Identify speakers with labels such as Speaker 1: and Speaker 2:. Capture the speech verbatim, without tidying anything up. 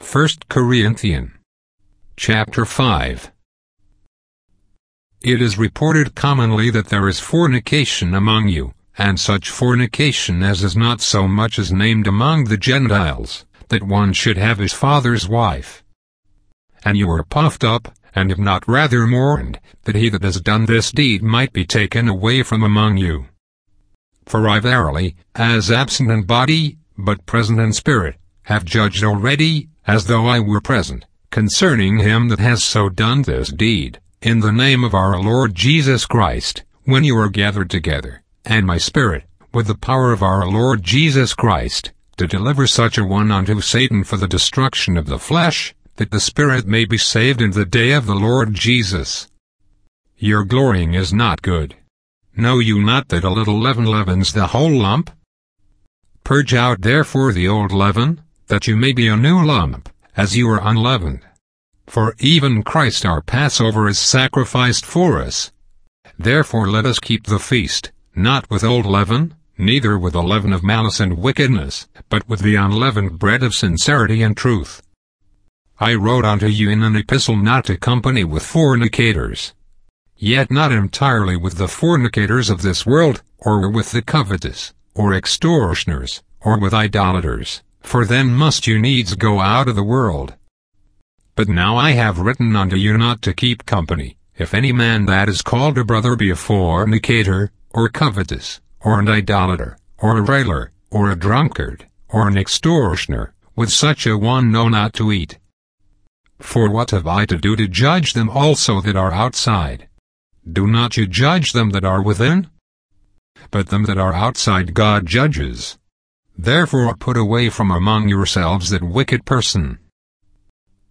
Speaker 1: First Corinthians chapter five. It is reported commonly that there is fornication among you, and such fornication as is not so much as named among the Gentiles, that one should have his father's wife. And you are puffed up, and have not rather mourned, that he that has done this deed might be taken away from among you. For I verily, as absent in body, but present in spirit, have judged already, as though I were present, concerning him that has so done this deed, in the name of our Lord Jesus Christ, when you are gathered together, and my spirit, with the power of our Lord Jesus Christ, to deliver such a one unto Satan for the destruction of the flesh, that the spirit may be saved in the day of the Lord Jesus. Your glorying is not good. Know you not that a little leaven leavens the whole lump? Purge out therefore the old leaven, that you may be a new lump, as you are unleavened. For even Christ our Passover is sacrificed for us. Therefore let us keep the feast, not with old leaven, neither with the leaven of malice and wickedness, but with the unleavened bread of sincerity and truth. I wrote unto you in an epistle not to company with fornicators. Yet not entirely with the fornicators of this world, or with the covetous, or extortioners, or with idolaters, for then must you needs go out of the world. But now I have written unto you not to keep company, if any man that is called a brother be a fornicator, or covetous, or an idolater, or a railer, or a drunkard, or an extortioner, with such a one know not to eat. For what have I to do to judge them also that are outside? Do not you judge them that are within? But them that are outside God judges. Therefore put away from among yourselves that wicked person.